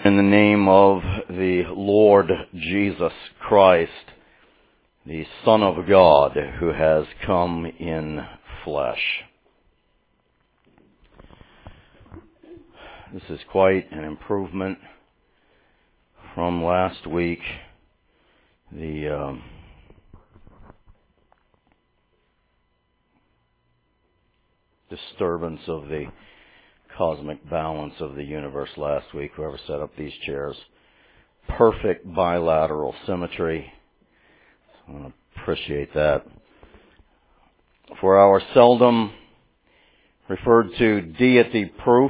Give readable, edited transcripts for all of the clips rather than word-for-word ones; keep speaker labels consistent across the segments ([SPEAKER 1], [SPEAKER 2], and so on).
[SPEAKER 1] In the name of the Lord Jesus Christ, the Son of God, who has come in flesh. This is quite an improvement from last week. The disturbance of the cosmic balance of the universe last week, whoever set up these chairs. Perfect bilateral symmetry. I want to appreciate that. For our seldom referred to deity proof,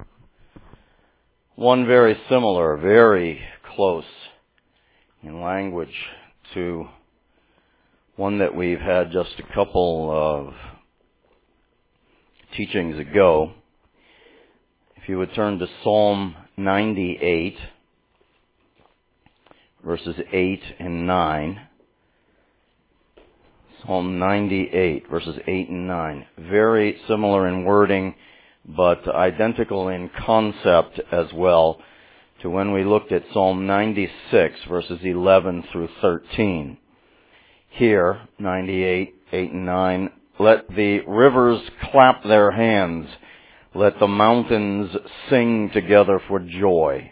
[SPEAKER 1] one very similar, very close in language to one that we've had just a couple of teachings ago. If you would turn to Psalm 98, verses 8 and 9. Psalm 98, verses 8 and 9. Very similar in wording, but identical in concept as well to when we looked at Psalm 96, verses 11 through 13. Here, 98, 8 and 9, let the rivers clap their hands. Let the mountains sing together for joy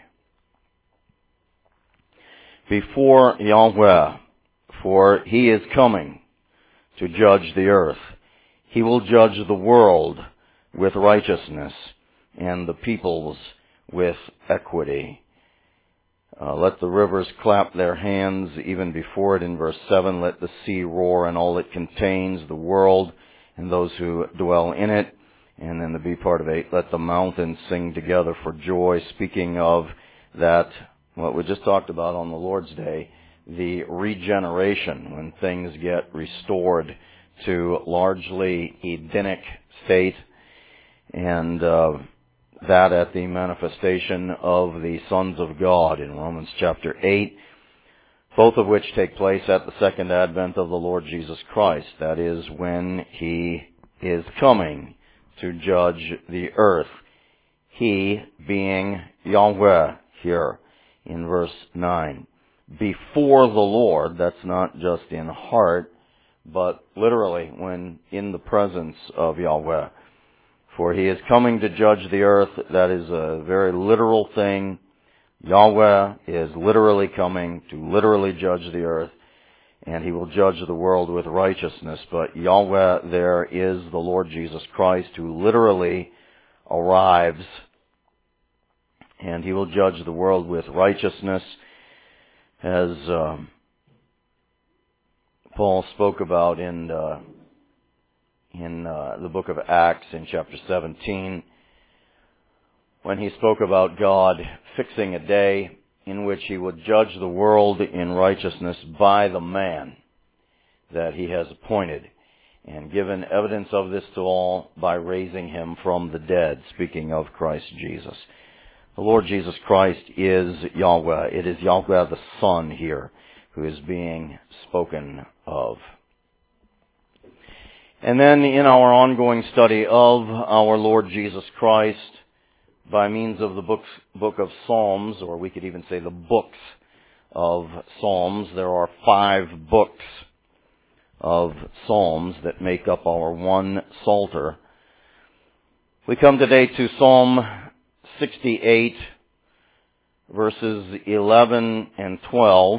[SPEAKER 1] before Yahweh, for He is coming to judge the earth. He will judge the world with righteousness and the peoples with equity. Let the rivers clap their hands, even before it in verse 7. Let the sea roar and all it contains, the world and those who dwell in it. And then the B part of 8, let the mountains sing together for joy, speaking of that, what we just talked about on the Lord's Day, the regeneration, when things get restored to largely Edenic state, and that at the manifestation of the sons of God in Romans chapter 8, both of which take place at the second advent of the Lord Jesus Christ. That is when He is coming to judge the earth. He being Yahweh here in verse 9. Before the Lord, that's not just in heart, but literally when in the presence of Yahweh. For He is coming to judge the earth. That is a very literal thing. Yahweh is literally coming to literally judge the earth, and He will judge the world with righteousness. But Yahweh there is the Lord Jesus Christ, who literally arrives, and He will judge the world with righteousness, as Paul spoke about in the book of Acts in chapter 17, when he spoke about God fixing a day in which He would judge the world in righteousness by the man that He has appointed, and given evidence of this to all by raising Him from the dead, speaking of Christ Jesus. The Lord Jesus Christ is Yahweh. It is Yahweh the Son here who is being spoken of. And then in our ongoing study of our Lord Jesus Christ, by means of the book of Psalms, or we could even say the books of Psalms. There are 5 books of Psalms that make up our one Psalter. We come today to Psalm 68, verses 11 and 12,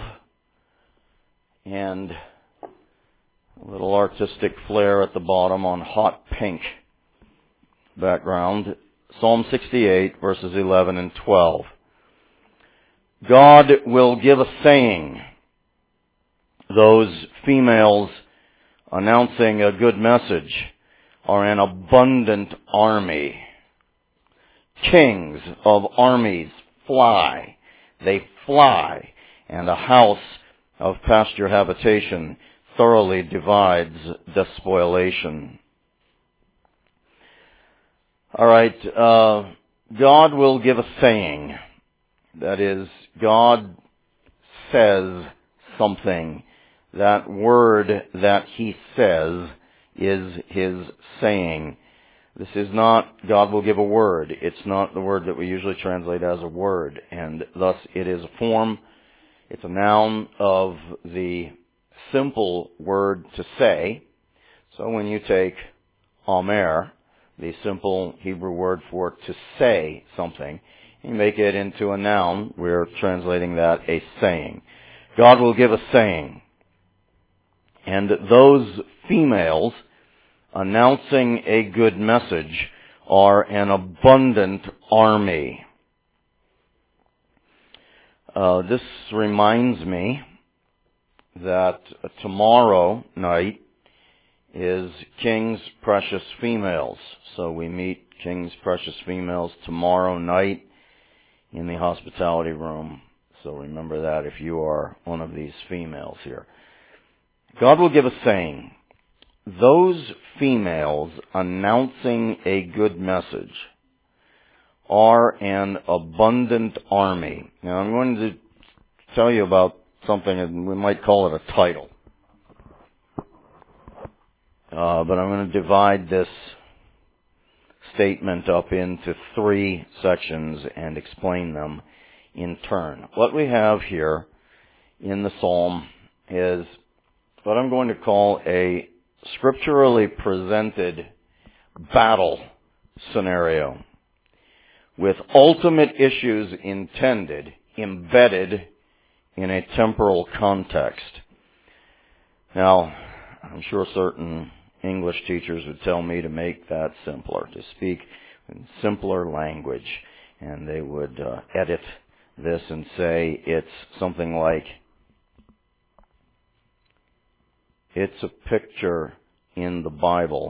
[SPEAKER 1] and a little artistic flair at the bottom on hot pink background. Psalm 68, verses 11 and 12. God will give a saying. Those females announcing a good message are an abundant army. Kings of armies fly. They fly. And a house of pasture habitation thoroughly divides despoliation. All right, God will give a saying. That is, God says something. That word that He says is His saying. This is not, God will give a word. It's not the word that we usually translate as a word. And thus it is a form, it's a noun of the simple word to say. So when you take Omer, the simple Hebrew word for to say something, you make it into a noun, we're translating that a saying. God will give a saying. And those females announcing a good message are an abundant army. This reminds me that tomorrow night is King's Precious Females. So we meet King's Precious Females tomorrow night in the hospitality room. So remember that if you are one of these females here. God will give a saying. Those females announcing a good message are an abundant army. Now I'm going to tell you about something, and we might call it a title. But I'm going to divide this statement up into 3 sections and explain them in turn. What we have here in the psalm is what I'm going to call a scripturally presented battle scenario with ultimate issues embedded in a temporal context. Now, I'm sure certain English teachers would tell me to make that simpler, to speak in simpler language, and they would edit this and say it's something like, it's a picture in the Bible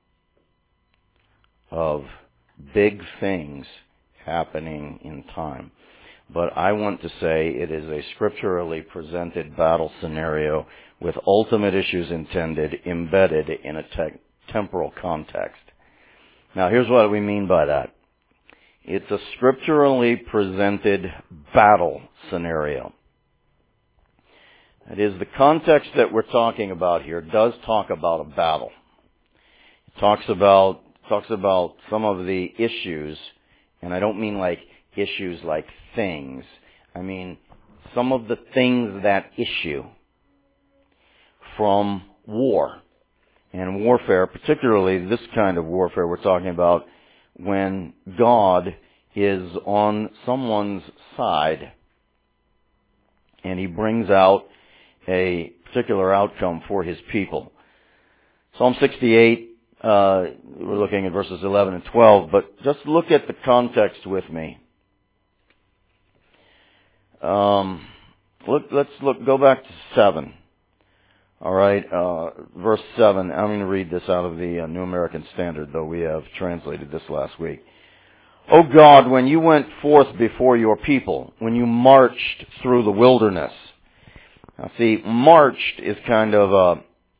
[SPEAKER 1] of big things happening in time. But I want to say it is a scripturally presented battle scenario with ultimate issues embedded in a temporal context. Now here's what we mean by that. It's a scripturally presented battle scenario. That is, the context that we're talking about here does talk about a battle. It talks about some of the issues, and I don't mean like issues like things. I mean some of the things that issue from war and warfare, particularly this kind of warfare we're talking about when God is on someone's side and He brings out a particular outcome for His people. Psalm 68, we're looking at verses 11 and 12, but just look at the context with me. Let's go back to 7. All right, verse 7. I'm going to read this out of the New American Standard, though we have translated this last week. O God, when you went forth before your people, when you marched through the wilderness. Now see, marched is kind of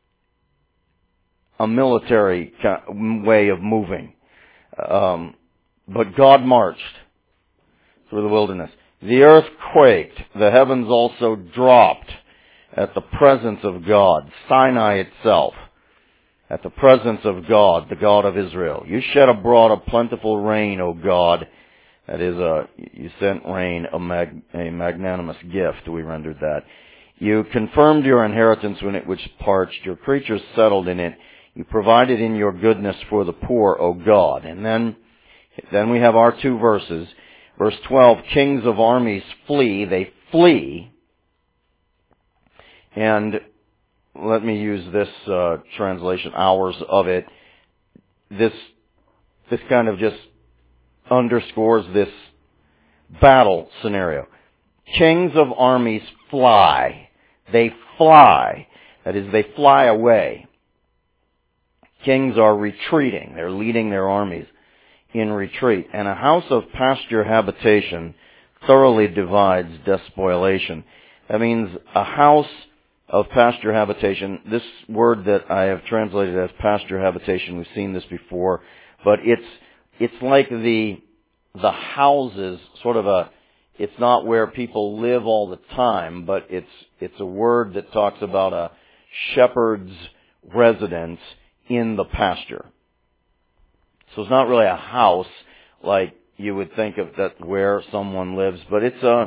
[SPEAKER 1] a military way of moving. But God marched through the wilderness. The earth quaked, the heavens also dropped at the presence of God, Sinai itself, at the presence of God, the God of Israel. You shed abroad a plentiful rain, O God. That is, you sent rain, a magnanimous gift, we rendered that. You confirmed your inheritance when it was parched. Your creatures settled in it. You provided in your goodness for the poor, O God. And then we have our 2 verses. Verse 12, kings of armies flee. They flee. And let me use this translation, hours of it. This kind of just underscores this battle scenario. Kings of armies fly. They fly. That is, they fly away. Kings are retreating. They're leading their armies in retreat. And a house of pasture habitation thoroughly divides despoliation. That means a house of pasture habitation. This word that I have translated as pasture habitation, we've seen this before, but it's like the houses, sort of it's not where people live all the time, but it's a word that talks about a shepherd's residence in the pasture. So it's not really a house like you would think of that where someone lives, but it's a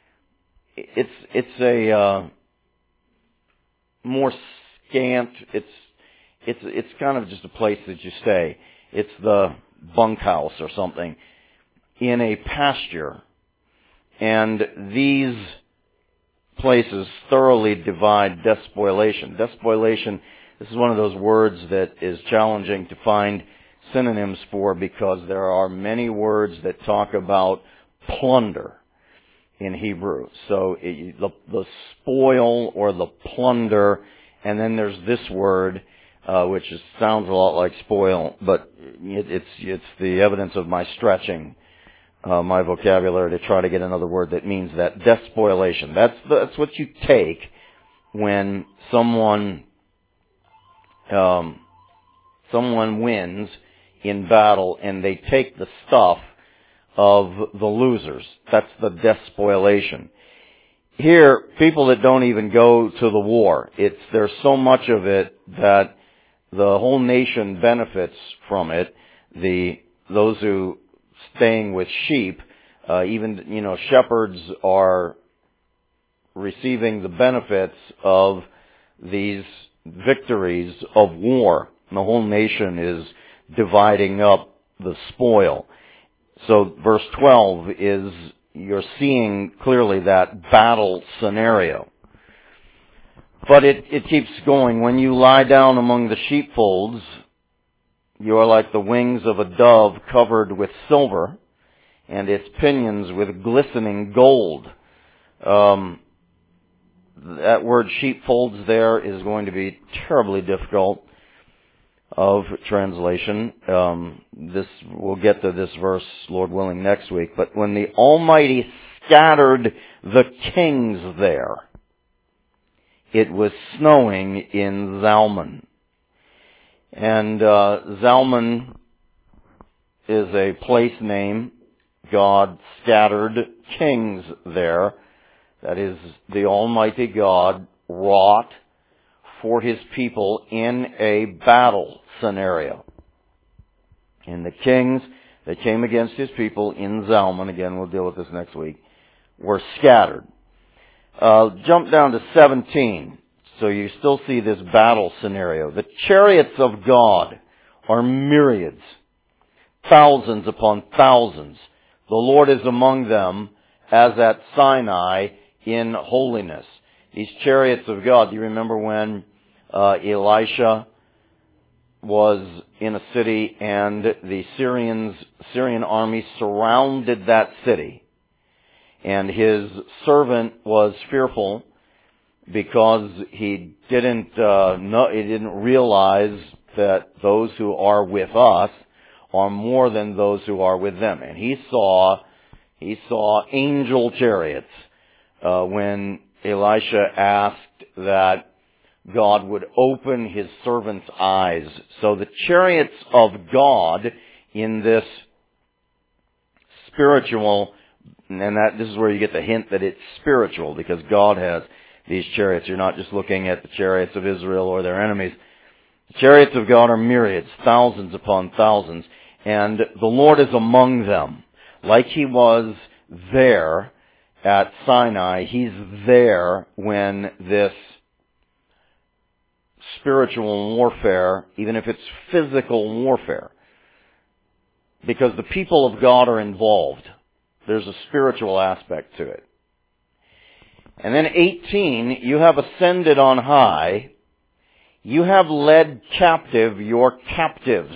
[SPEAKER 1] more scant. It's kind of just a place that you stay. It's the bunkhouse or something in a pasture. And these places thoroughly divide despoilation. Despoilation, this is one of those words that is challenging to find synonyms for because there are many words that talk about plunder in Hebrew. So the spoil or the plunder, and then there's this word, which sounds a lot like spoil, but it's the evidence of my stretching my vocabulary to try to get another word that means that. Despoilation. That's what you take when someone wins in battle and they take the stuff of the losers. That's the despoilation. Here, people that don't even go to the war, there's so much of it that the whole nation benefits from it. Those who staying with sheep, even shepherds are receiving the benefits of these victories of war. And the whole nation is dividing up the spoil. So verse 12 is, you're seeing clearly that battle scenario. But it keeps going. When you lie down among the sheepfolds, you are like the wings of a dove covered with silver, and its pinions with glistening gold. That word sheepfolds there is going to be terribly difficult of translation. We'll get to this verse, Lord willing, next week. But when the Almighty scattered the kings there, it was snowing in Zalmon. And Zalmon is a place name. God scattered kings there. That is, the Almighty God wrought for His people in a battle scenario. And the kings that came against His people in Zalmon, again we'll deal with this next week, were scattered. Jump down to 17. So you still see this battle scenario. The chariots of God are myriads, thousands upon thousands. The Lord is among them as at Sinai in holiness. These chariots of God, do you remember when Elisha was in a city and the Syrian army surrounded that city, and his servant was fearful because he didn't realize that those who are with us are more than those who are with them. And he saw angel chariots when Elisha asked that God would open his servant's eyes. So the chariots of God in this spiritual, and this is where you get the hint that it's spiritual, because God has these chariots. You're not just looking at the chariots of Israel or their enemies. The chariots of God are myriads, thousands upon thousands, and the Lord is among them. Like He was there at Sinai, He's there when this spiritual warfare, even if it's physical warfare, because the people of God are involved. There's a spiritual aspect to it. And then 18, you have ascended on high. You have led captive your captives.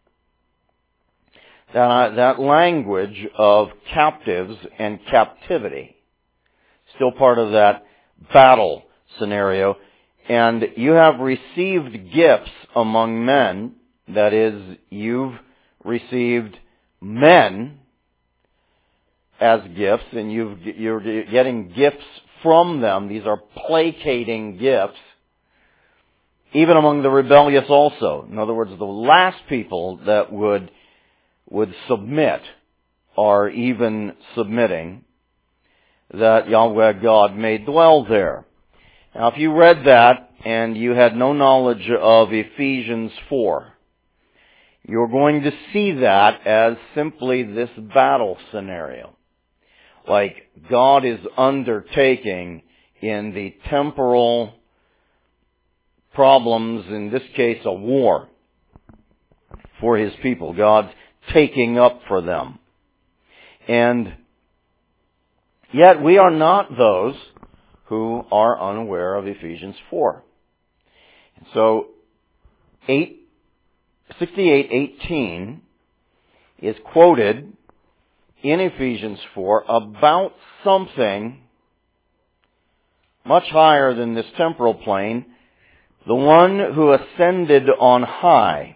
[SPEAKER 1] That language of captives and captivity, still part of that battle scenario. And you have received gifts among men. That is, you've received men as gifts, and you're getting gifts from them. These are placating gifts, even among the rebellious also. In other words, the last people that would submit are even submitting, that Yahweh God may dwell there. Now, if you read that and you had no knowledge of Ephesians 4, you're going to see that as simply this battle scenario. Like God is undertaking in the temporal problems, in this case a war for His people. God's taking up for them. And yet we are not those who are unaware of Ephesians 4. And so 68:18 is quoted in Ephesians 4 about something much higher than this temporal plane, the one who ascended on high.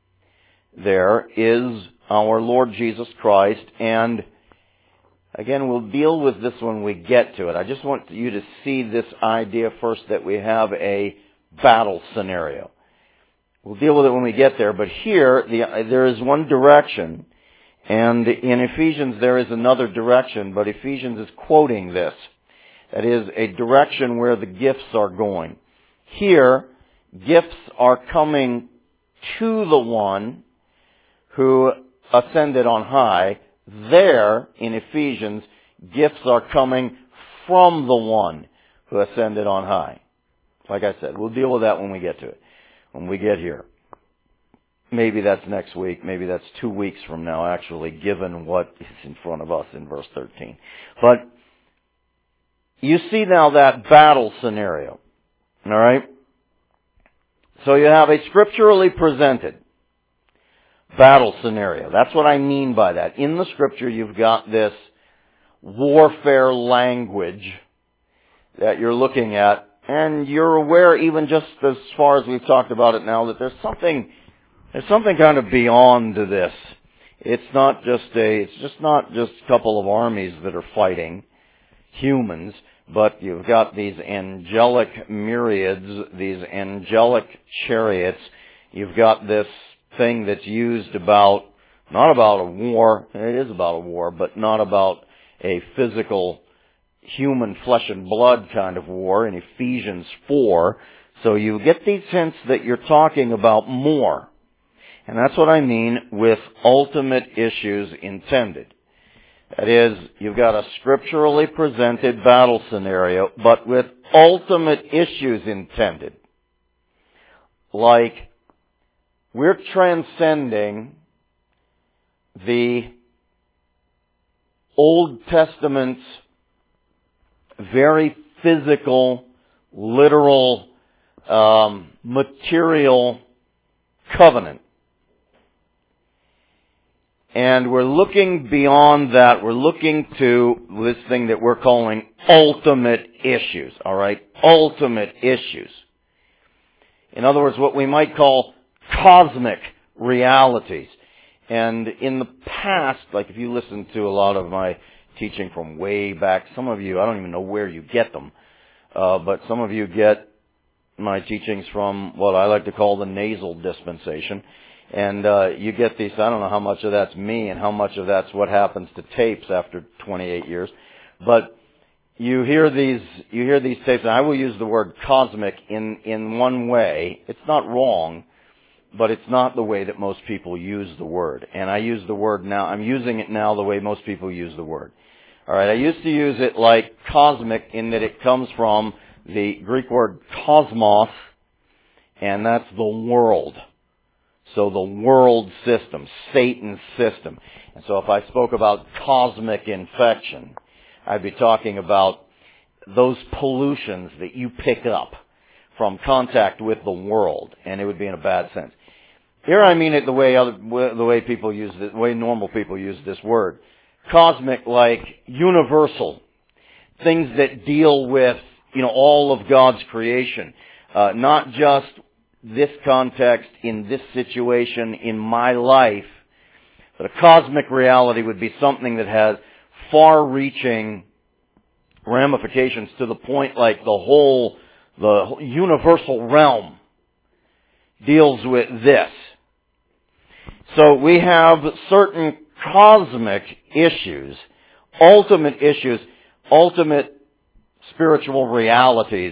[SPEAKER 1] There is our Lord Jesus Christ, and again, we'll deal with this when we get to it. I just want you to see this idea first that we have a battle scenario. We'll deal with it when we get there, but here there is one direction, and in Ephesians there is another direction, but Ephesians is quoting this. That is a direction where the gifts are going. Here, gifts are coming to the one who ascended on high. There, in Ephesians, gifts are coming from the one who ascended on high. Like I said, we'll deal with that when we get to it, when we get here. Maybe that's next week, maybe that's 2 weeks from now, actually, given what is in front of us in verse 13. But you see now that battle scenario, all right? So you have a scripturally presented battle scenario. That's what I mean by that. In the Scripture, you've got this warfare language that you're looking at, and you're aware, even just as far as we've talked about it now, that there's something kind of beyond this. It's not just a couple of armies that are fighting humans, but you've got these angelic myriads, these angelic chariots. You've got this thing that's used not about a war, it is about a war, but not about a physical human flesh and blood kind of war in Ephesians 4. So you get these hints that you're talking about more. And that's what I mean with ultimate issues intended. That is, you've got a scripturally presented battle scenario, but with ultimate issues intended. Like, we're transcending the Old Testament's very physical, literal, material covenant. And we're looking beyond that. We're looking to this thing that we're calling ultimate issues. All right? Ultimate issues. In other words, what we might call cosmic realities. And in the past, like if you listen to a lot of my teaching from way back, some of you, I don't even know where you get them, but some of you get my teachings from what I like to call the nasal dispensation. And you get these, I don't know how much of that's me and how much of that's what happens to tapes after 28 years. But you hear these tapes, and I will use the word cosmic in one way. It's not wrong, but it's not the way that most people use the word. And I use the word now, I'm using it now the way most people use the word. Alright, I used to use it like cosmic in that it comes from the Greek word cosmos, and that's the world. So the world system, Satan's system. And so if I spoke about cosmic infection, I'd be talking about those pollutions that you pick up from contact with the world, and it would be in a bad sense. Here I mean it the way people use it, the way normal people use this word. Cosmic, like universal. Things that deal with, all of God's creation. Not just this context, in this situation, in my life. But a cosmic reality would be something that has far-reaching ramifications to the point like the universal realm deals with this. So we have certain cosmic issues, ultimate spiritual realities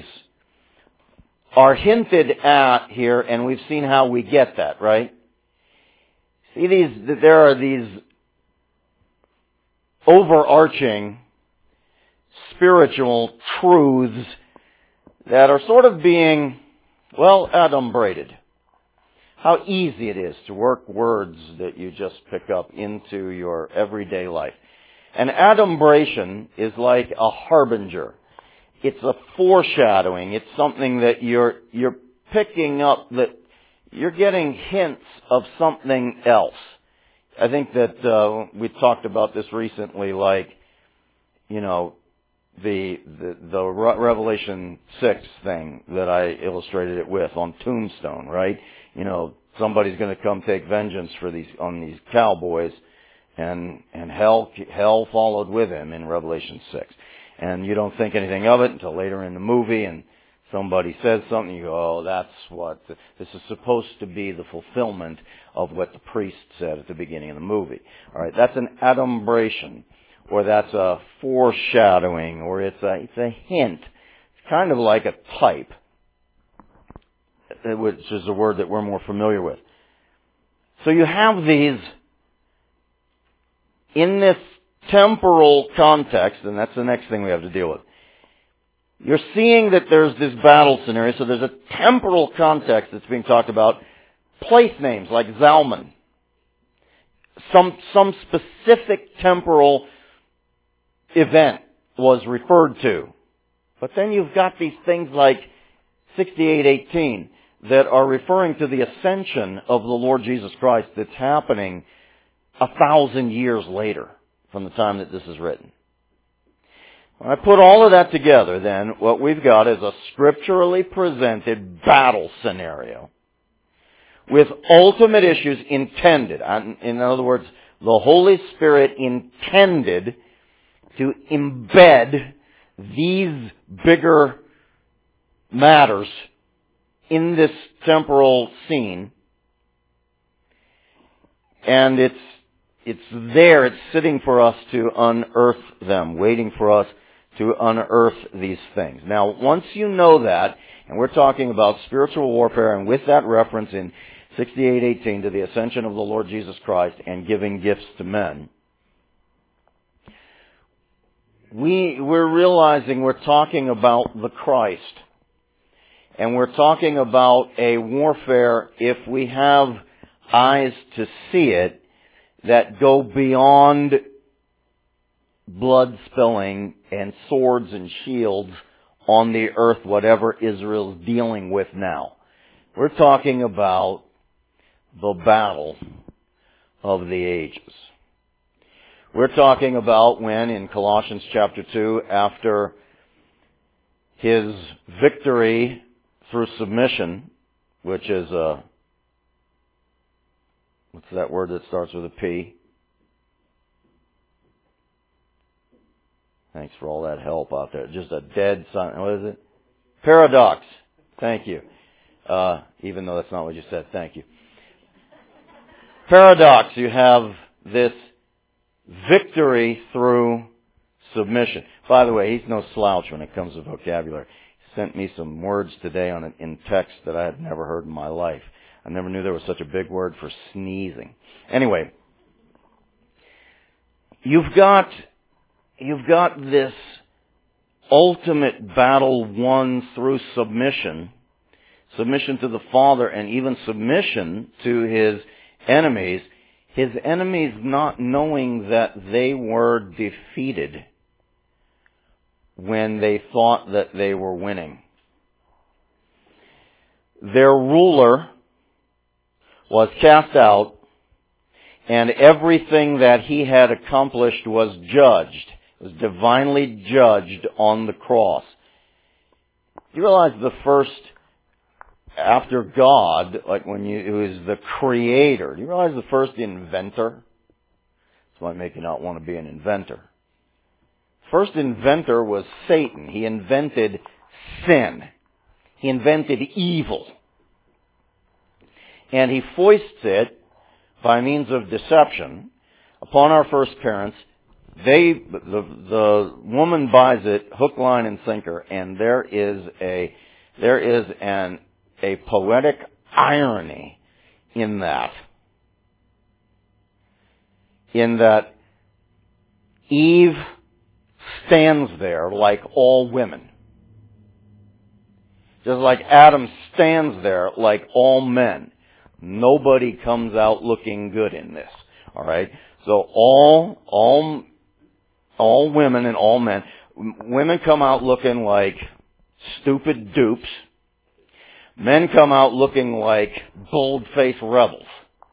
[SPEAKER 1] are hinted at here, and we've seen how we get that, right? See, there are these overarching spiritual truths that are sort of being, well, adumbrated. How easy it is to work words that you just pick up into your everyday life. An adumbration is like a harbinger. It's a foreshadowing. It's something that you're picking up, that you're getting hints of something else. I think that we talked about this recently, like, you know, the Revelation 6 thing that I illustrated it with on Tombstone, right? You know, somebody's going to come take vengeance on these cowboys, and hell followed with him in Revelation 6. And you don't think anything of it until later in the movie, and somebody says something, you go, oh, that's what, this is supposed to be the fulfillment of what the priest said at the beginning of the movie. All right, that's an adumbration, or that's a foreshadowing, or it's a hint. It's kind of like a type, which is a word that we're more familiar with. So you have these in this temporal context, and that's the next thing we have to deal with. You're seeing that there's this battle scenario, so there's a temporal context that's being talked about. Place names like Zalman. Some specific temporal event was referred to. But then you've got these things like 68:18 that are referring to the ascension of the Lord Jesus Christ that's happening 1,000 years later from the time that this is written. When I put all of that together, then, what we've got is a scripturally presented battle scenario with ultimate issues intended. In other words, the Holy Spirit intended to embed these bigger matters in this temporal scene. And it's there, it's sitting for us to unearth them, waiting for us to unearth these things. Now, once you know that, and we're talking about spiritual warfare, and with that reference in 68:18 to the ascension of the Lord Jesus Christ and giving gifts to men, we're realizing we're talking about the Christ. And we're talking about a warfare, if we have eyes to see it, that go beyond blood spilling and swords and shields on the earth, whatever Israel's dealing with now. We're talking about the battle of the ages. We're talking about when in Colossians chapter 2, after his victory through submission, which is what's that word that starts with a P? Thanks for all that help out there. Just a dead silence. What is it? Paradox. Thank you. Even though that's not what you said. Thank you. Paradox. You have this victory through submission. By the way, he's no slouch when it comes to vocabulary. He sent me some words today in text that I had never heard in my life. I never knew there was such a big word for sneezing. Anyway, you've got this ultimate battle won through submission to the Father, and even submission to his enemies not knowing that they were defeated when they thought that they were winning. Their ruler was cast out, and everything that he had accomplished was judged. It was divinely judged on the cross. You realize the first, after God, like who is the creator, do you realize the first inventor? This might make you not want to be an inventor. First inventor was Satan. He invented sin. He invented evil. And he foists it by means of deception upon our first parents. The woman buys it hook, line, and sinker, and there is a poetic irony in that. in that Eve stands there like all women. Just like Adam stands there like all men. Nobody comes out looking good in this. Alright? So all women and all men. Women come out looking like stupid dupes. Men come out looking like bold-faced rebels.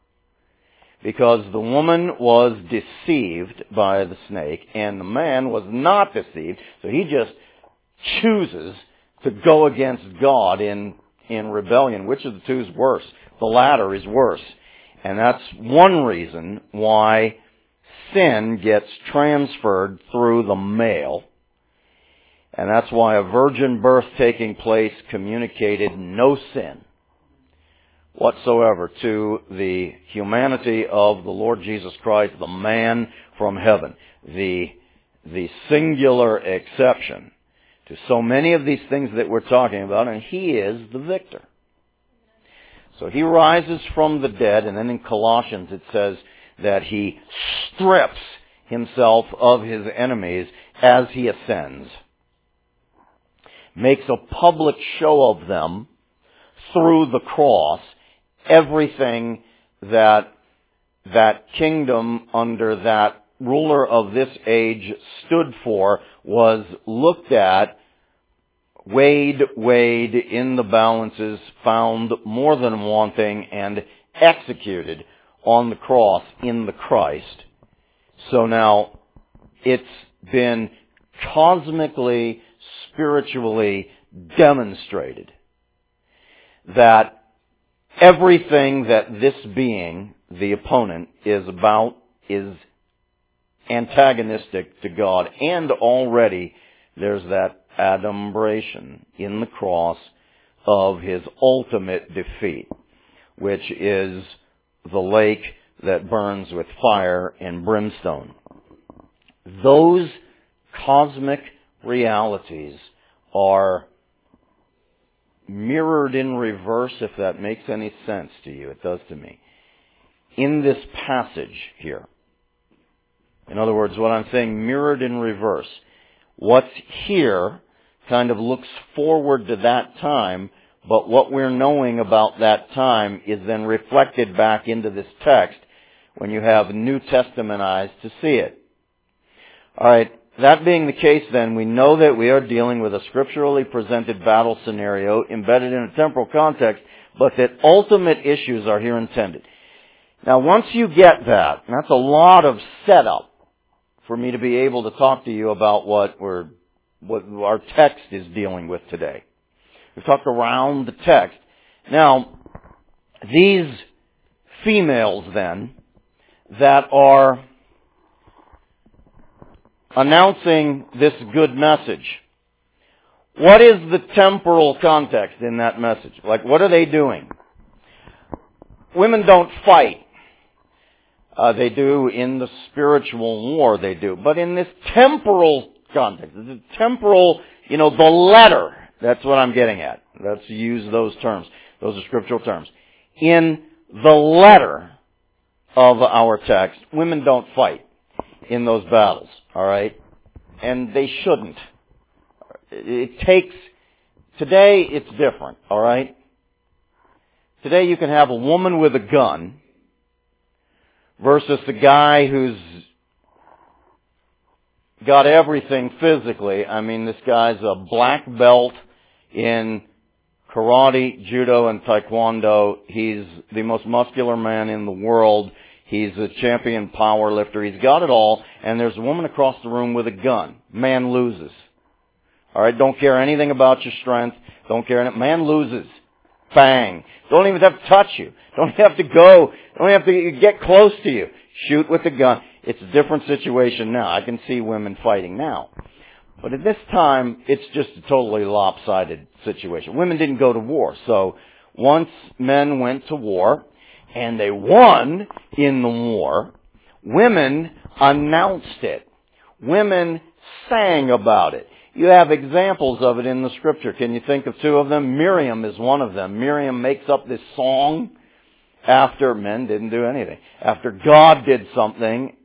[SPEAKER 1] Because the woman was deceived by the snake and the man was not deceived, so he just chooses to go against God in rebellion. Which of the two is worse? The latter is worse. And that's one reason why sin gets transferred through the male. And that's why a virgin birth taking place communicated no sin whatsoever to the humanity of the Lord Jesus Christ, the man from heaven, the singular exception to so many of these things that we're talking about, and he is the victor. So he rises from the dead, and then in Colossians it says that he strips himself of his enemies as he ascends, makes a public show of them through the cross. Everything that kingdom under that ruler of this age stood for was looked at, weighed in the balances, found more than wanting, and executed on the cross in the Christ. So now it's been cosmically, spiritually demonstrated that everything that this being, the opponent, is about is antagonistic to God. And already there's that adumbration in the cross of his ultimate defeat, which is the lake that burns with fire and brimstone. Those cosmic realities are mirrored in reverse, if that makes any sense to you. It does to me. In this passage here. In other words, what I'm saying, mirrored in reverse. What's here kind of looks forward to that time, but what we're knowing about that time is then reflected back into this text when you have New Testament eyes to see it. Alright, that being the case then, we know that we are dealing with a scripturally presented battle scenario embedded in a temporal context, but that ultimate issues are here intended. Now once you get that, and that's a lot of setup for me to be able to talk to you about what our text is dealing with today. We've talked around the text. Now, these females then, that are announcing this good message, what is the temporal context in that message? Like, what are they doing? Women don't fight. They do in the spiritual war, they do. But in this temporal context, the temporal, the letter, that's what I'm getting at. Let's use those terms. Those are scriptural terms. In the letter of our text, women don't fight in those battles, alright? And they shouldn't. Today it's different, alright? Today you can have a woman with a gun versus the guy who's got everything physically. I mean, this guy's a black belt in karate, judo, and taekwondo. He's the most muscular man in the world. He's a champion power lifter. He's got it all. And there's a woman across the room with a gun. Man loses. Alright, don't care anything about your strength. Don't care. Man loses. Bang. Don't even have to touch you. Don't have to go. Don't have to get close to you. Shoot with the gun. It's a different situation now. I can see women fighting now. But at this time, it's just a totally lopsided situation. Women didn't go to war. So once men went to war, and they won in the war, women announced it. Women sang about it. You have examples of it in the scripture. Can you think of two of them? Miriam is one of them. Miriam makes up this song after men didn't do anything. After God did something,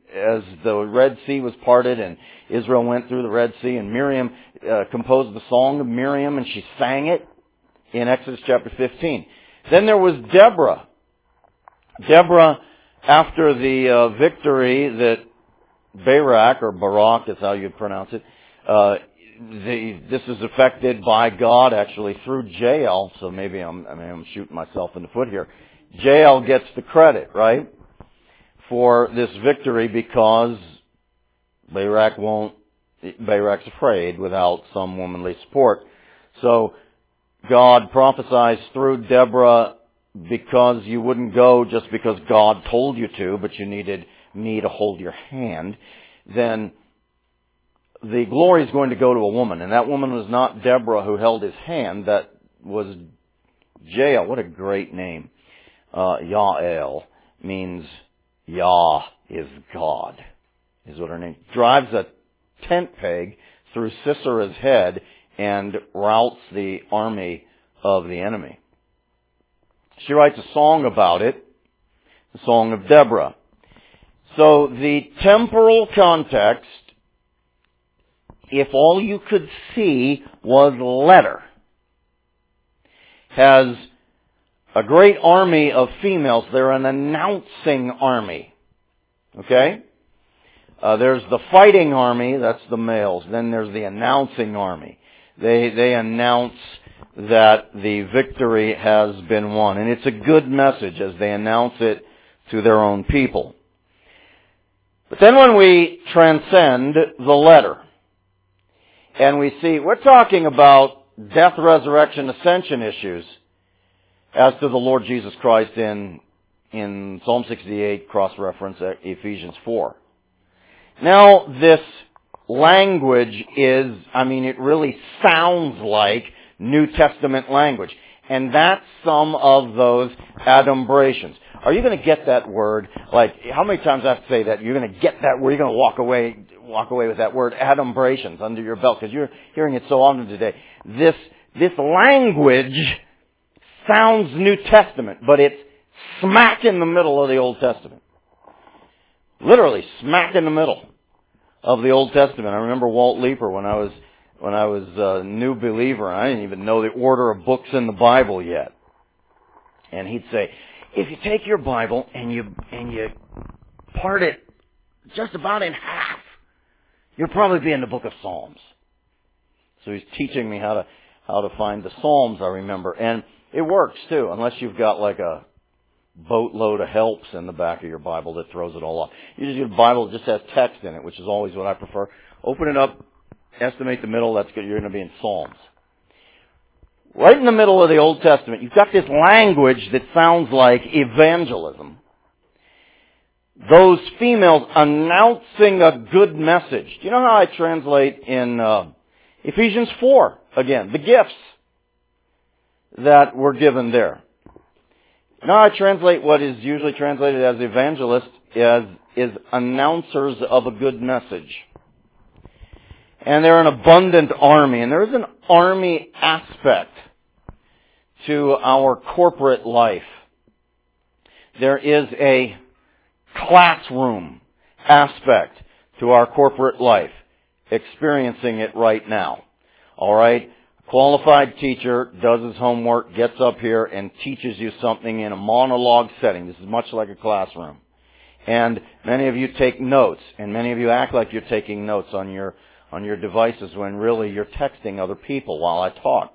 [SPEAKER 1] as the Red Sea was parted and Israel went through the Red Sea, and Miriam composed the Song of Miriam, and she sang it in Exodus chapter 15. Then there was Deborah. Deborah, after the victory that Barak, or Barak is how you pronounce it, this is affected by God actually through Jael, so maybe I'm shooting myself in the foot here. Jael gets the credit, right, for this victory because Barak's afraid without some womanly support. So God prophesies through Deborah, because you wouldn't go just because God told you to, but you needed me to hold your hand, then the glory is going to go to a woman. And that woman was not Deborah who held his hand. That was Jael. What a great name. Yael means Yah is God, is what her name. Drives a tent peg through Sisera's head and routs the army of the enemy. She writes a song about it, the Song of Deborah. So the temporal context, if all you could see was letter, has a great army of females. They're an announcing army. Okay? There's the fighting army, that's the males. Then there's the announcing army. They announce that the victory has been won. And it's a good message as they announce it to their own people. But then when we transcend the letter, and we see, we're talking about death, resurrection, ascension issues as to the Lord Jesus Christ in Psalm 68, cross-reference Ephesians 4. Now, this language is, it really sounds like New Testament language. And that's some of those adumbrations. Are you going to get that word? Like, how many times I have to say that? You're going to get that word. You're going to walk away with that word, adumbrations, under your belt, because you're hearing it so often today. This language sounds New Testament, but it's smack in the middle of the Old Testament. Literally smack in the middle of the Old Testament. I remember Walt Leeper when I was a new believer, and I didn't even know the order of books in the Bible yet. And he'd say, if you take your Bible and you part it just about in half, you'll probably be in the book of Psalms. So he's teaching me how to find the Psalms, I remember. And it works too, unless you've got like a boatload of helps in the back of your Bible that throws it all off. You just get a Bible that just has text in it, which is always what I prefer. Open it up, estimate the middle, that's good. You're going to be in Psalms. Right in the middle of the Old Testament, you've got this language that sounds like evangelism. Those females announcing a good message. Do you know how I translate in Ephesians 4, again, the gifts that were given there? Now I translate what is usually translated as evangelists is announcers of a good message. And they're an abundant army. And there is an army aspect to our corporate life. There is a classroom aspect to our corporate life. Experiencing it right now. Alright? Qualified teacher does his homework, gets up here, and teaches you something in a monologue setting. This is much like a classroom. And many of you take notes, and many of you act like you're taking notes on your devices when really you're texting other people while I talk.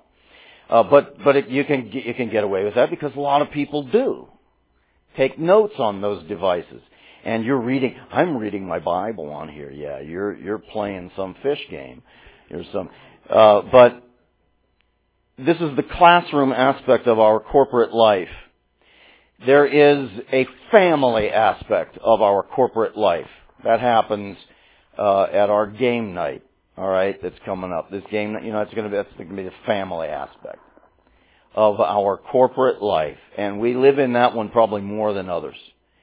[SPEAKER 1] You can get away with that because a lot of people do take notes on those devices. And you're reading. I'm reading my Bible on here. Yeah, you're playing some fish game. But this is the classroom aspect of our corporate life. There is a family aspect of our corporate life. That happens at our game night. All right, that's coming up. This game night, that's going to be the family aspect of our corporate life, and we live in that one probably more than others.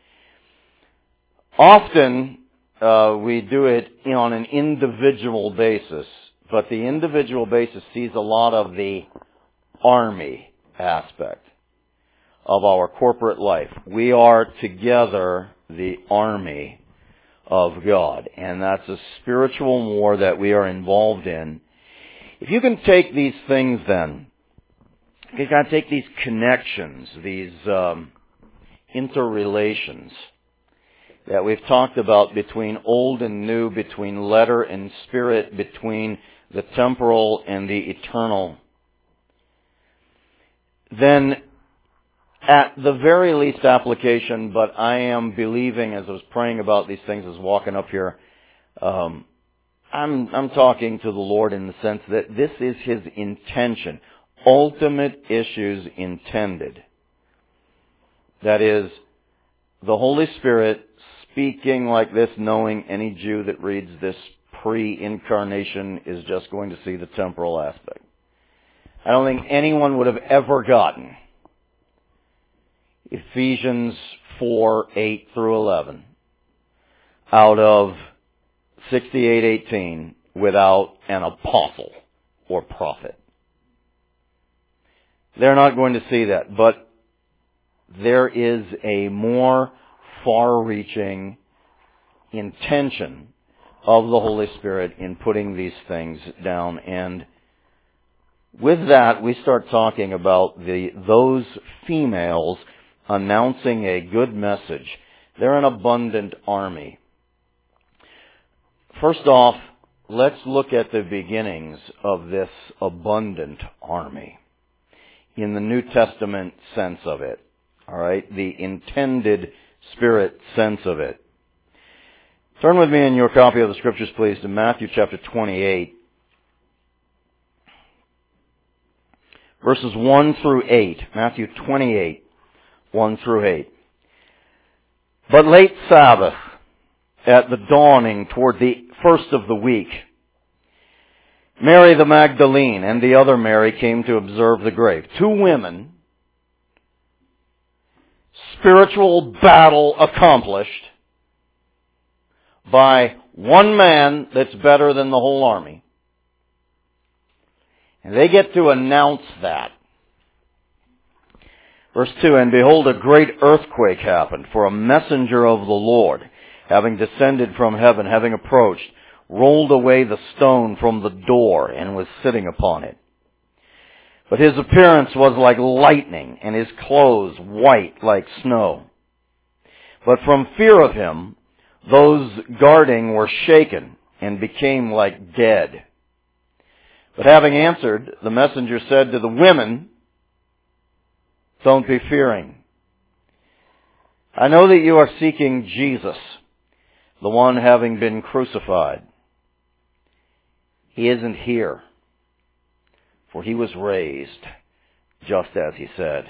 [SPEAKER 1] Often we do it on an individual basis, but the individual basis sees a lot of the army aspect of our corporate life. We are together the army of God. And that's a spiritual war that we are involved in. If you can take these things then, you can take these connections, these interrelations that we've talked about between old and new, between letter and spirit, between the temporal and the eternal, then at the very least application, but I am believing as I was praying about these things, as walking up here, I'm talking to the Lord in the sense that this is His intention, ultimate issues intended. That is, the Holy Spirit speaking like this, knowing any Jew that reads this pre-incarnation is just going to see the temporal aspect. I don't think anyone would have ever gotten Ephesians 4:8 through 11 out of 68:18 without an apostle or prophet. They're not going to see that, but there is a more far-reaching intention of the Holy Spirit in putting these things down. And with that, we start talking about those females announcing a good message. They're an abundant army. First off, let's look at the beginnings of this abundant army in the New Testament sense of it. All right, the intended Spirit sense of it. Turn with me in your copy of the Scriptures, please, to Matthew chapter 28, verses 1 through 8. Matthew 28, 1 through 8. But late Sabbath, at the dawning toward the first of the week, Mary the Magdalene and the other Mary came to observe the grave. Two women, spiritual battle accomplished by one man that's better than the whole army. And they get to announce that. Verse 2, and behold, a great earthquake happened, for a messenger of the Lord, having descended from heaven, having approached, rolled away the stone from the door and was sitting upon it. But his appearance was like lightning, and his clothes white like snow. But from fear of him, those guarding were shaken and became like dead. But having answered, the messenger said to the women, don't be fearing. I know that you are seeking Jesus, the one having been crucified. He isn't here, for he was raised, just as he said.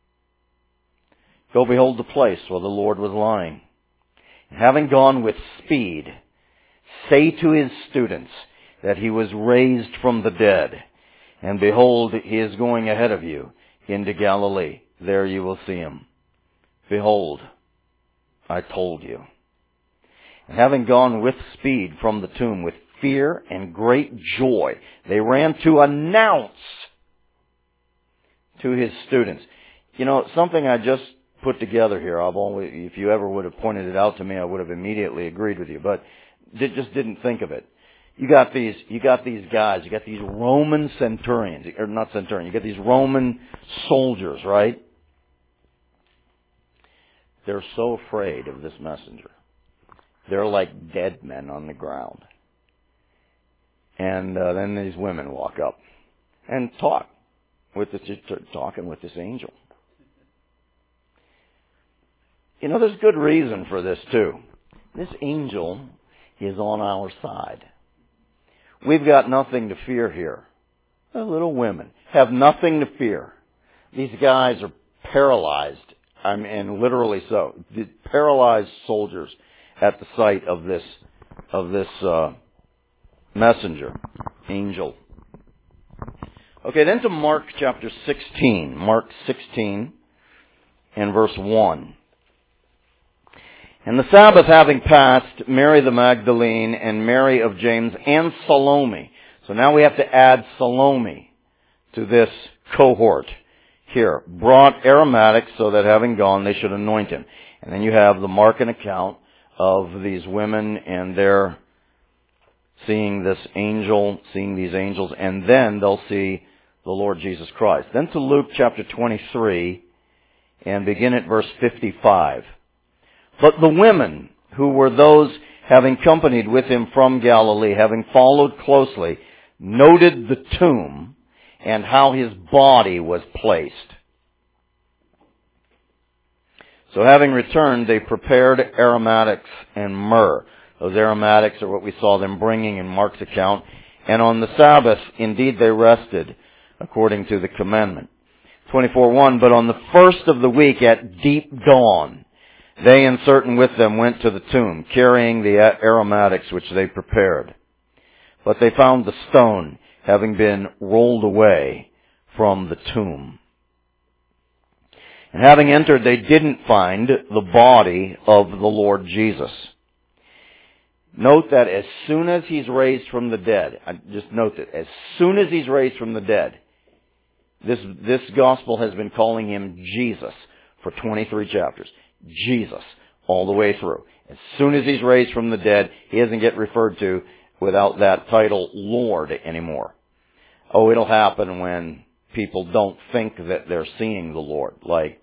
[SPEAKER 1] Go behold the place where the Lord was lying. And having gone with speed, say to his students that he was raised from the dead. And behold, he is going ahead of you into Galilee. There you will see him. Behold, I told you. And having gone with speed from the tomb with fear and great joy, they ran to announce to his students. You know, something I just put together here, if you ever would have pointed it out to me, I would have immediately agreed with you, but just didn't think of it. You got these guys, you got these Roman centurions, or not centurions, you got these Roman soldiers, right? They're so afraid of this messenger. They're like dead men on the ground. And then these women walk up and talking with this angel. You know, there's good reason for this too. This angel is on our side. We've got nothing to fear here. The little women have nothing to fear. These guys are paralyzed. I mean, literally so. The paralyzed soldiers at the sight of this messenger, angel. Okay, then to Mark chapter 16. Mark 16 and verse 1. And the Sabbath having passed, Mary the Magdalene and Mary of James and Salome. So now we have to add Salome to this cohort here. Brought aromatics so that having gone they should anoint him. And then you have the Markan account of these women, and they're seeing these angels, and then they'll see the Lord Jesus Christ. Then to Luke chapter 23, and begin at verse 55. But the women, who were those having companied with him from Galilee, having followed closely, noted the tomb and how his body was placed. So having returned, they prepared aromatics and myrrh. Those aromatics are what we saw them bringing in Mark's account. And on the Sabbath, indeed, they rested, according to the commandment. 24:1, but on the first of the week at deep dawn, they and certain with them went to the tomb, carrying the aromatics which they prepared. But they found the stone having been rolled away from the tomb. And having entered, they didn't find the body of the Lord Jesus. Note that as soon as he's raised from the dead, just note that as soon as he's raised from the dead, this gospel has been calling him Jesus for 23 chapters. Jesus, all the way through. As soon as he's raised from the dead, he doesn't get referred to without that title Lord anymore. Oh, it'll happen when people don't think that they're seeing the Lord, like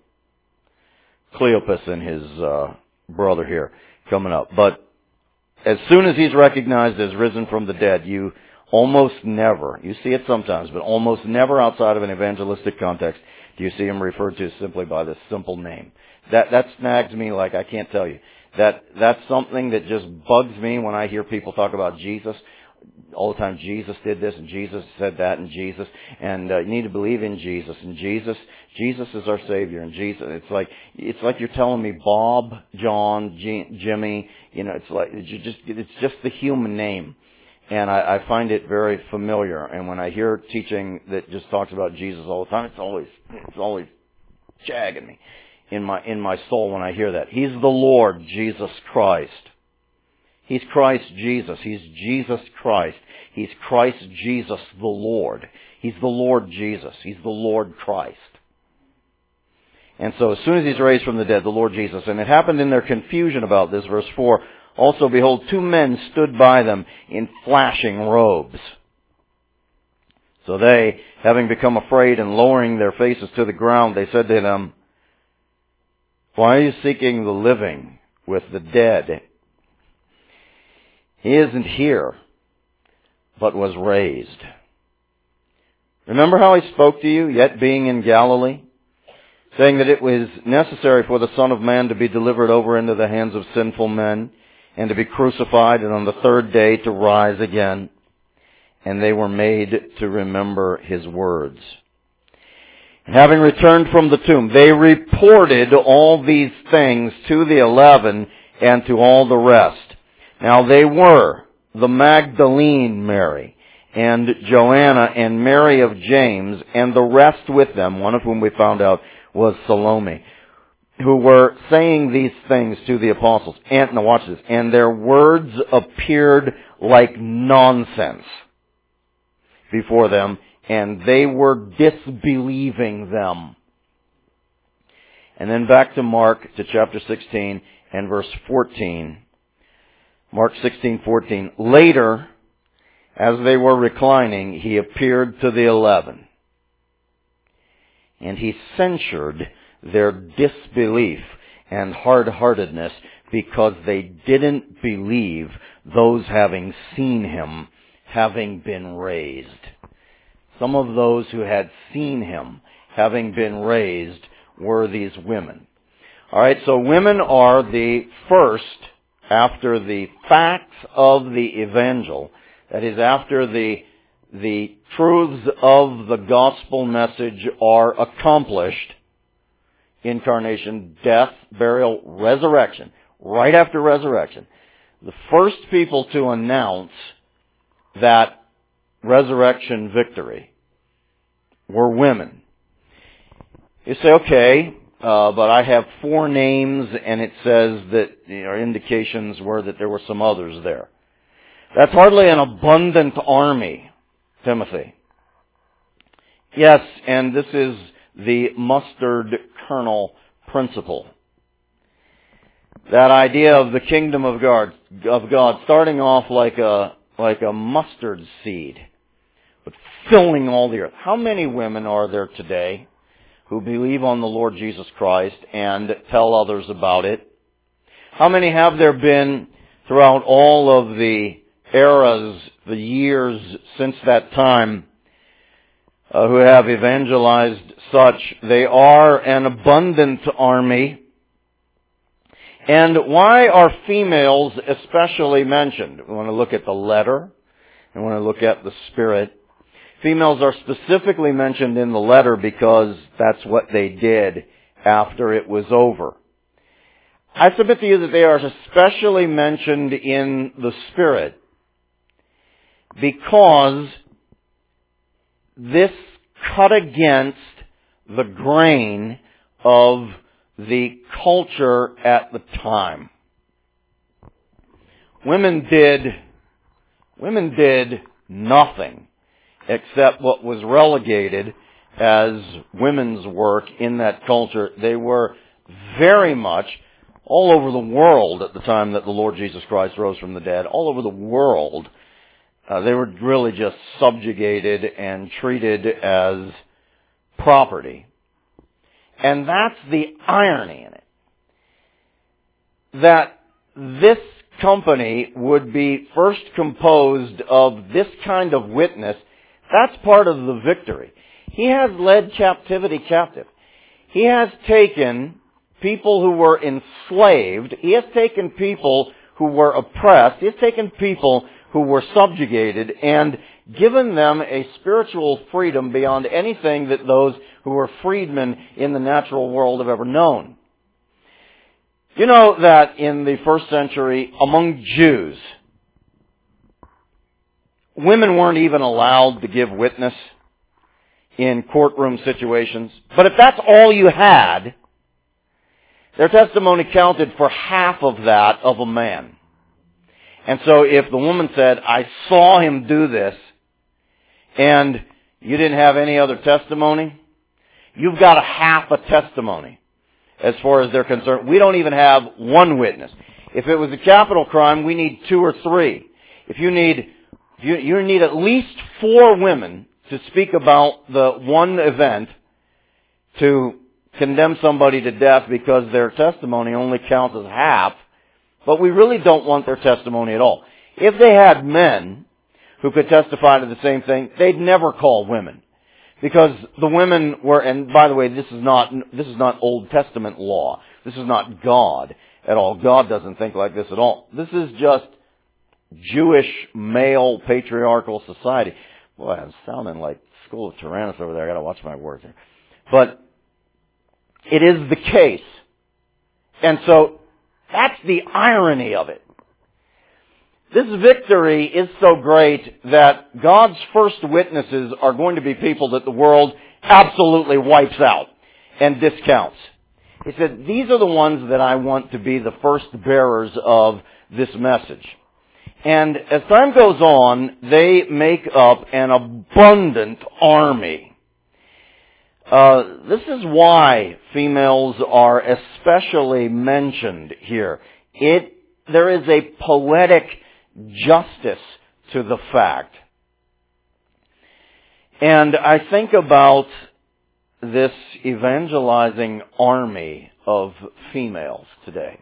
[SPEAKER 1] Cleopas and his brother here coming up. But as soon as he's recognized as risen from the dead, you almost never, you see it sometimes, but almost never outside of an evangelistic context do you see him referred to simply by this simple name. That snags me like I can't tell you. That's something that just bugs me when I hear people talk about Jesus. All the time, Jesus did this, and Jesus said that, and Jesus, and you need to believe in Jesus, and Jesus is our Savior, and Jesus, it's like you're telling me Bob, John, Jimmy, it's just the human name, and I find it very familiar, and when I hear teaching that just talks about Jesus all the time, it's always jagging me in my soul when I hear that. He's the Lord Jesus Christ. He's Christ Jesus. He's Jesus Christ. He's Christ Jesus the Lord. He's the Lord Jesus. He's the Lord Christ. And so as soon as he's raised from the dead, the Lord Jesus, and it happened in their confusion about this, verse 4, also behold, 2 men stood by them in flashing robes. So they, having become afraid and lowering their faces to the ground, they said to them, why are you seeking the living with the dead? He isn't here, but was raised. Remember how he spoke to you, yet being in Galilee, saying that it was necessary for the Son of Man to be delivered over into the hands of sinful men, and to be crucified, and on the 3rd day to rise again. And they were made to remember his words. And having returned from the tomb, they reported all these things to the 11 and to all the rest. Now they were the Magdalene Mary, and Joanna, and Mary of James, and the rest with them, one of whom we found out was Salome, who were saying these things to the apostles. And now watch this. And their words appeared like nonsense before them, and they were disbelieving them. And then back to Mark, to chapter 16 and verse 14. Mark 16:14. Later, as they were reclining, he appeared to the 11. And he censured their disbelief and hard-heartedness because they didn't believe those having seen him having been raised. Some of those who had seen him having been raised were these women. Alright, so women are the first, after the facts of the evangel, that is, after the truths of the gospel message are accomplished, incarnation, death, burial, resurrection, right after resurrection, the first people to announce that resurrection victory were women. You say, okay, but I have 4 names, and it says that indications were that there were some others there. That's hardly an abundant army, Timothy. Yes, and this is the mustard kernel principle. That idea of the kingdom of God starting off like a mustard seed, but filling all the earth. How many women are there today who believe on the Lord Jesus Christ and tell others about it? How many have there been throughout all of the eras, the years since that time, who have evangelized such? They are an abundant army. And why are females especially mentioned? We want to look at the letter, and we want to look at the spirit. Females are specifically mentioned in the letter because that's what they did after it was over. I submit to you that they are especially mentioned in the spirit because this cut against the grain of the culture at the time. Women did nothing except what was relegated as women's work in that culture. They were very much all over the world at the time that the Lord Jesus Christ rose from the dead. All over the world, they were really just subjugated and treated as property. And that's the irony in it. That this company would be first composed of this kind of witness. That's part of the victory. He has led captivity captive. He has taken people who were enslaved. He has taken people who were oppressed. He has taken people who were subjugated and given them a spiritual freedom beyond anything that those who were freedmen in the natural world have ever known. You know that in the first century, among Jews, women weren't even allowed to give witness in courtroom situations. But if that's all you had, their testimony counted for half of that of a man. And so if the woman said, I saw him do this, and you didn't have any other testimony, you've got a half a testimony as far as they're concerned. We don't even have one witness. If it was a capital crime, we need 2 or 3. If you need at least 4 women to speak about the one event to condemn somebody to death because their testimony only counts as half. But we really don't want their testimony at all. If they had men who could testify to the same thing, they'd never call women. Because the women were, and by the way, this is not Old Testament law. This is not God at all. God doesn't think like this at all. This is just Jewish male patriarchal society. Boy, I'm sounding like School of Tyrannus over there. I gotta watch my words here. But it is the case. And so, that's the irony of it. This victory is so great that God's first witnesses are going to be people that the world absolutely wipes out and discounts. He said, these are the ones that I want to be the first bearers of this message. And as time goes on, they make up an abundant army. This is why females are especially mentioned here. There is a poetic justice to the fact. And I think about this evangelizing army of females today.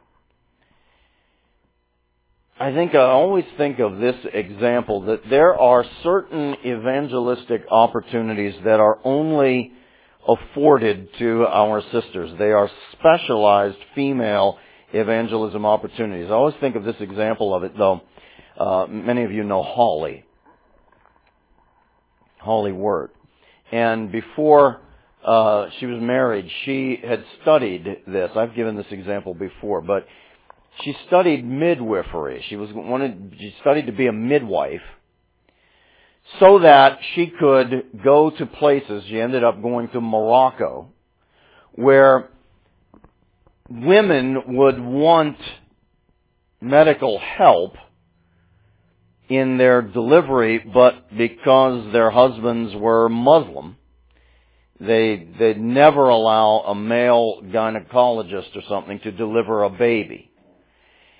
[SPEAKER 1] I always think of this example that there are certain evangelistic opportunities that are only afforded to our sisters. They are specialized female evangelism opportunities. I always think of this example of it, though. Many of you know Holly Wirt. And before she was married, she had studied this. I've given this example before, but she studied midwifery. She studied to be a midwife so that she could go to places. She ended up going to Morocco, where women would want medical help in their delivery, but because their husbands were Muslim, they'd never allow a male gynecologist or something to deliver a baby.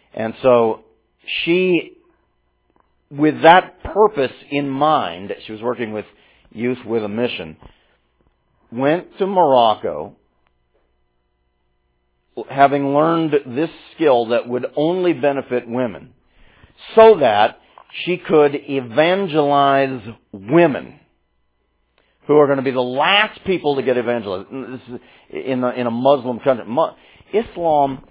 [SPEAKER 1] And so she, with that purpose in mind, she was working with Youth with a Mission, went to Morocco, having learned this skill that would only benefit women, so that she could evangelize women who are going to be the last people to get evangelized. This is in a Muslim country. Islam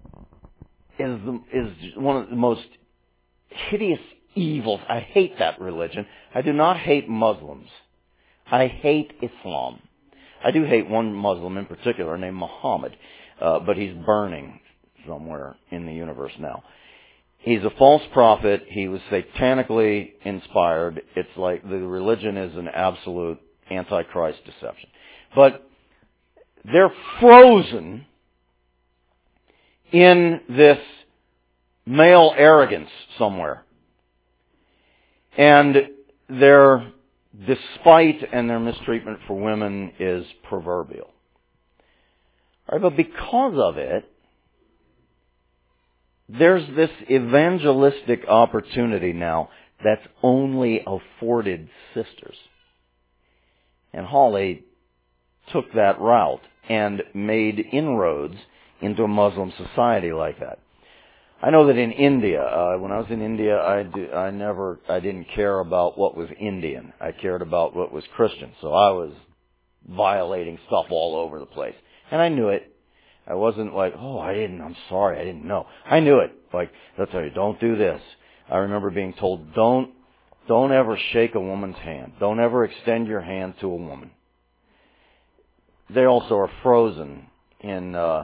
[SPEAKER 1] is one of the most hideous evils. I hate that religion. I do not hate Muslims. I hate Islam. I do hate one Muslim in particular named Muhammad, but he's burning somewhere in the universe now. He's a false prophet. He was satanically inspired. It's like the religion is an absolute antichrist deception. But they're frozen in this male arrogance somewhere. And their despite and their mistreatment for women is proverbial. All right, but because of it, there's this evangelistic opportunity now that's only afforded sisters. And Holly took that route and made inroads into a Muslim society like that. I know that in India, when I was in India, I didn't care about what was Indian. I cared about what was Christian. So I was violating stuff all over the place. And I knew it. I wasn't like, I'm sorry, I didn't know. I knew it. Like, they'll tell you, don't do this. I remember being told, don't ever shake a woman's hand. Don't ever extend your hand to a woman. They also are frozen in the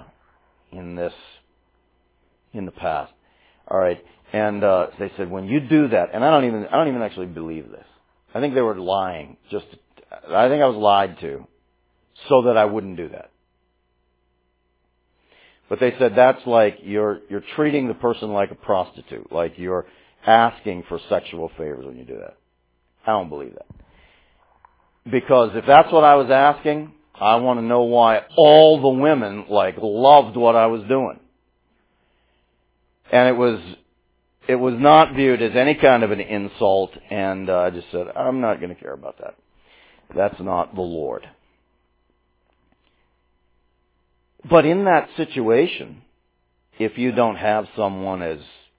[SPEAKER 1] past. All right. And they said, when you do that, and I don't even actually believe this. I think they were lying. I think I was lied to so that I wouldn't do that. But they said that's like you're treating the person like a prostitute, like you're asking for sexual favors when you do that. I don't believe that. Because if that's what I was asking, I want to know why all the women loved what I was doing. And it was not viewed as any kind of an insult, and I just said, I'm not going to care about that. That's not the Lord. But in that situation, if you don't have someone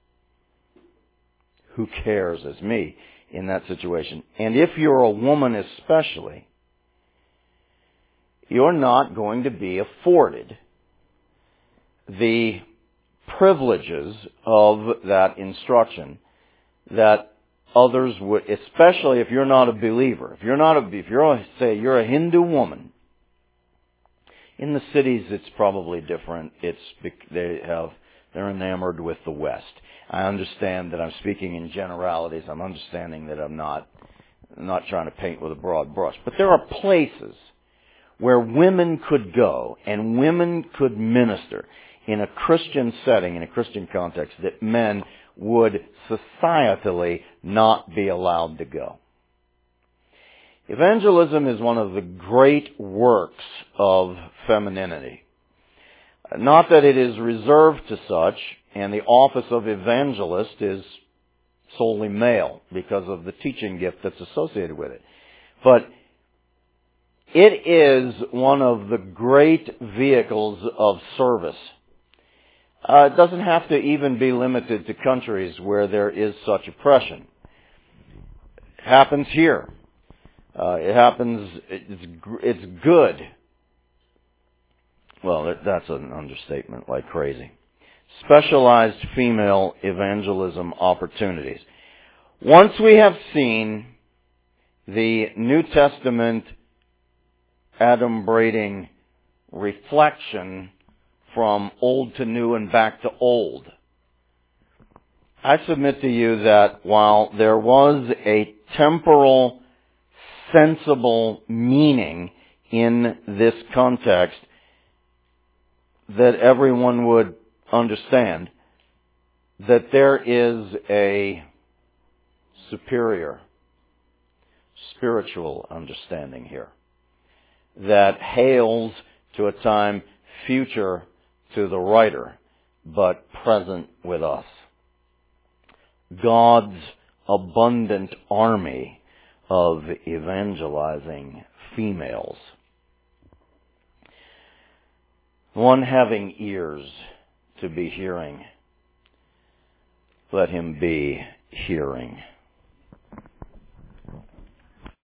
[SPEAKER 1] who cares as me in that situation, and if you're a woman especially, you're not going to be afforded the privileges of that instruction that others would, especially if you're not a believer. If you're a Hindu woman, in the cities it's probably different. They're enamored with the West. I understand that I'm speaking in generalities. I'm understanding that I'm not trying to paint with a broad brush. But there are places where women could go and women could minister in a Christian setting, in a Christian context, that men would societally not be allowed to go. Evangelism is one of the great works of femininity. Not that it is reserved to such, and the office of evangelist is solely male because of the teaching gift that's associated with it. But it is one of the great vehicles of service. It doesn't have to even be limited to countries where there is such oppression. It happens here. It's good. Well, that's an understatement like crazy. Specialized female evangelism opportunities. Once we have seen the New Testament adumbrating reflection from old to new and back to old, I submit to you that while there was a temporal, sensible meaning in this context that everyone would understand, that there is a superior spiritual understanding here that hails to a time future to the writer, but present with us. God's abundant army of evangelizing females. One having ears to be hearing, let him be hearing.